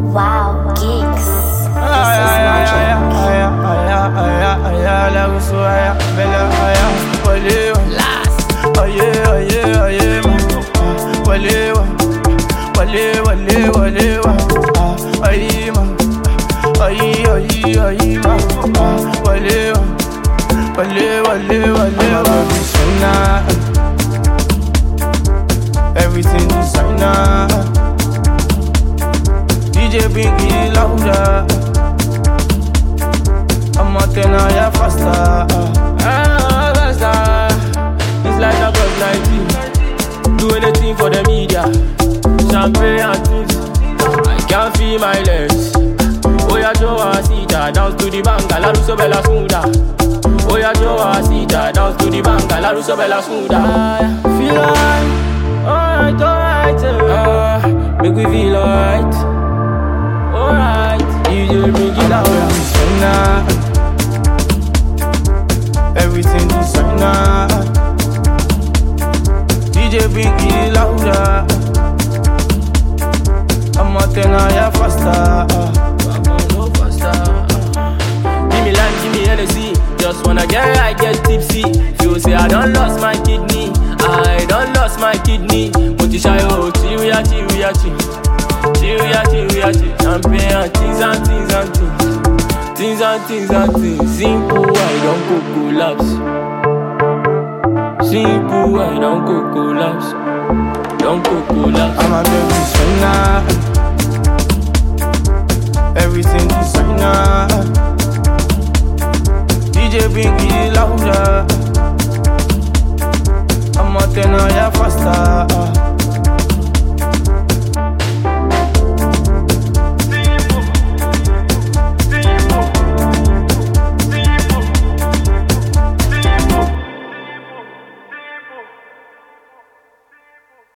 Wow, geeks. This is Everything designer. DJ bring it louder. I'm a tenor, yeah, faster. Faster. It's like a buzz 90. Do anything for the media. Champagne and things. I can't feel my legs. Oh yeah, Joe, I see that. Dance to the banga, la russo bella smuda. Oh yeah, Joe, I see that. Dance to the banga, la russo bella smuda. Feel like alright, make we feel alright. Alright, DJ bring it louder. Designer, everything designer. DJ bring it louder. I'm a tenor, yeah, faster. Give me lime, give me Hennessy. Just wanna get right, get tipsy. You say I done lost my kidney. I done lost my kidney. But you shy, oh, chiria. Champagne and things and things and things. Things and things and things. Simple, I don't go collapse. Simple, I don't go collapse. Don't go collapse. I'm a baby designer.